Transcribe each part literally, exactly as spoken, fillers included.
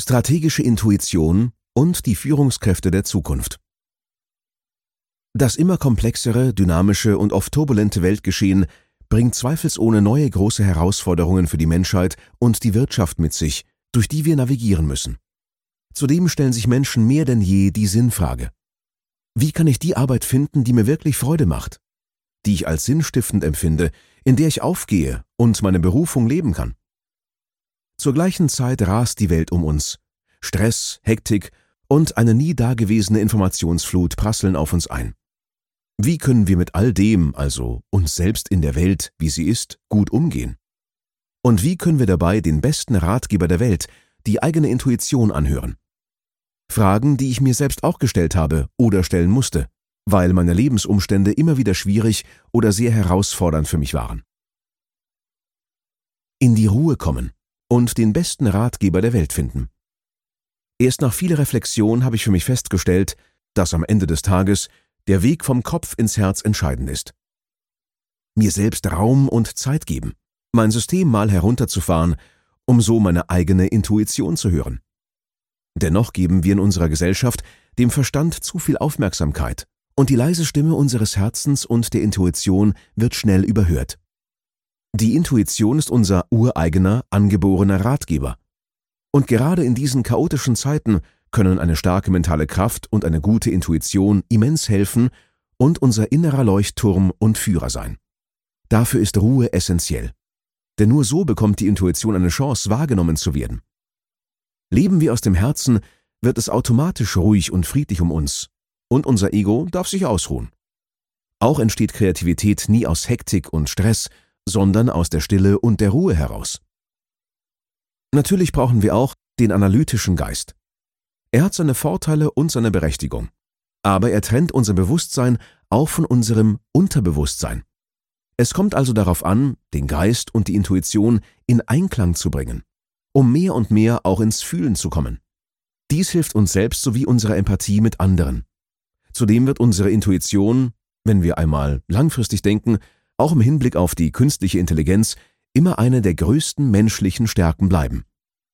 Strategische Intuition und die Führungskräfte der Zukunft. Das immer komplexere, dynamische und oft turbulente Weltgeschehen bringt zweifelsohne neue große Herausforderungen für die Menschheit und die Wirtschaft mit sich, durch die wir navigieren müssen. Zudem stellen sich Menschen mehr denn je die Sinnfrage: Wie kann ich die Arbeit finden, die mir wirklich Freude macht, die ich als sinnstiftend empfinde, in der ich aufgehe und meine Berufung leben kann? Zur gleichen Zeit rast die Welt um uns. Stress, Hektik und eine nie dagewesene Informationsflut prasseln auf uns ein. Wie können wir mit all dem, also uns selbst in der Welt, wie sie ist, gut umgehen? Und wie können wir dabei den besten Ratgeber der Welt, die eigene Intuition, anhören? Fragen, die ich mir selbst auch gestellt habe oder stellen musste, weil meine Lebensumstände immer wieder schwierig oder sehr herausfordernd für mich waren. In die Ruhe kommen und den besten Ratgeber der Welt finden. Erst nach viel Reflexion habe ich für mich festgestellt, dass am Ende des Tages der Weg vom Kopf ins Herz entscheidend ist. Mir selbst Raum und Zeit geben, mein System mal herunterzufahren, um so meine eigene Intuition zu hören. Dennoch geben wir in unserer Gesellschaft dem Verstand zu viel Aufmerksamkeit und die leise Stimme unseres Herzens und der Intuition wird schnell überhört. Die Intuition ist unser ureigener, angeborener Ratgeber. Und gerade in diesen chaotischen Zeiten können eine starke mentale Kraft und eine gute Intuition immens helfen und unser innerer Leuchtturm und Führer sein. Dafür ist Ruhe essentiell. Denn nur so bekommt die Intuition eine Chance, wahrgenommen zu werden. Leben wir aus dem Herzen, wird es automatisch ruhig und friedlich um uns. Und unser Ego darf sich ausruhen. Auch entsteht Kreativität nie aus Hektik und Stress, sondern aus der Stille und der Ruhe heraus. Natürlich brauchen wir auch den analytischen Geist. Er hat seine Vorteile und seine Berechtigung. Aber er trennt unser Bewusstsein auch von unserem Unterbewusstsein. Es kommt also darauf an, den Geist und die Intuition in Einklang zu bringen, um mehr und mehr auch ins Fühlen zu kommen. Dies hilft uns selbst sowie unserer Empathie mit anderen. Zudem wird unsere Intuition, wenn wir einmal langfristig denken, auch im Hinblick auf die künstliche Intelligenz immer eine der größten menschlichen Stärken bleiben.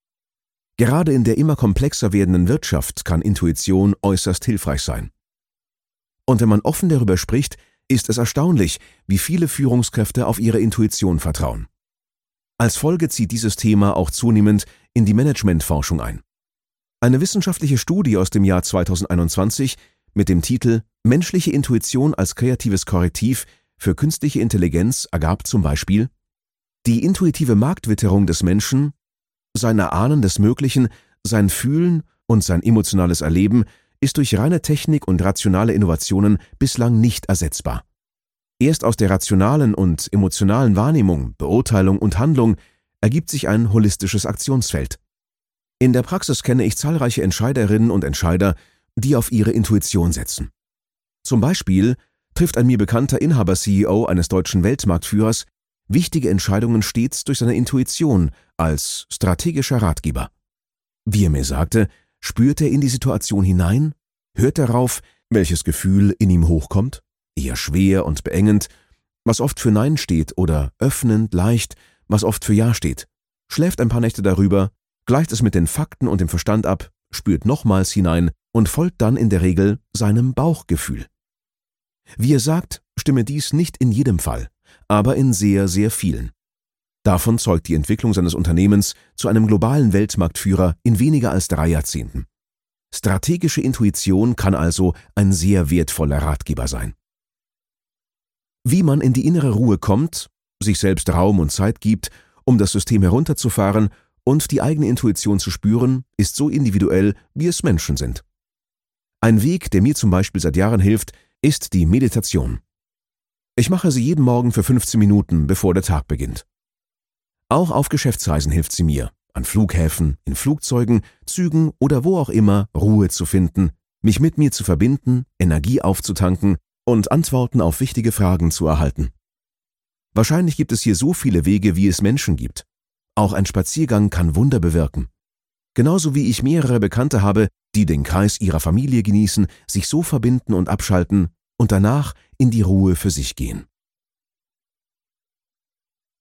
Gerade in der immer komplexer werdenden Wirtschaft kann Intuition äußerst hilfreich sein. Und wenn man offen darüber spricht, ist es erstaunlich, wie viele Führungskräfte auf ihre Intuition vertrauen. Als Folge zieht dieses Thema auch zunehmend in die Managementforschung ein. Eine wissenschaftliche Studie aus dem Jahr zweitausendeinundzwanzig mit dem Titel »Menschliche Intuition als kreatives Korrektiv für künstliche Intelligenz« ergab zum Beispiel: Die intuitive Marktwitterung des Menschen, sein Erahnen des Möglichen, sein Fühlen und sein emotionales Erleben ist durch reine Technik und rationale Innovationen bislang nicht ersetzbar. Erst aus der rationalen und emotionalen Wahrnehmung, Beurteilung und Handlung ergibt sich ein holistisches Aktionsfeld. In der Praxis kenne ich zahlreiche Entscheiderinnen und Entscheider, die auf ihre Intuition setzen. Zum Beispiel trifft ein mir bekannter Inhaber-C E O eines deutschen Weltmarktführers wichtige Entscheidungen stets durch seine Intuition als strategischer Ratgeber. Wie er mir sagte, spürt er in die Situation hinein, hört darauf, welches Gefühl in ihm hochkommt, eher schwer und beengend, was oft für Nein steht, oder öffnend, leicht, was oft für Ja steht, schläft ein paar Nächte darüber, gleicht es mit den Fakten und dem Verstand ab, spürt nochmals hinein und folgt dann in der Regel seinem Bauchgefühl. Wie er sagt, stimme dies nicht in jedem Fall, aber in sehr, sehr vielen. Davon zeugt die Entwicklung seines Unternehmens zu einem globalen Weltmarktführer in weniger als drei Jahrzehnten. Strategische Intuition kann also ein sehr wertvoller Ratgeber sein. Wie man in die innere Ruhe kommt, sich selbst Raum und Zeit gibt, um das System herunterzufahren und die eigene Intuition zu spüren, ist so individuell, wie es Menschen sind. Ein Weg, der mir zum Beispiel seit Jahren hilft, ist die Meditation. Ich mache sie jeden Morgen für fünfzehn Minuten, bevor der Tag beginnt. Auch auf Geschäftsreisen hilft sie mir, an Flughäfen, in Flugzeugen, Zügen oder wo auch immer Ruhe zu finden, mich mit mir zu verbinden, Energie aufzutanken und Antworten auf wichtige Fragen zu erhalten. Wahrscheinlich gibt es hier so viele Wege, wie es Menschen gibt. Auch ein Spaziergang kann Wunder bewirken. Genauso wie ich mehrere Bekannte habe, die den Kreis ihrer Familie genießen, sich so verbinden und abschalten und danach in die Ruhe für sich gehen.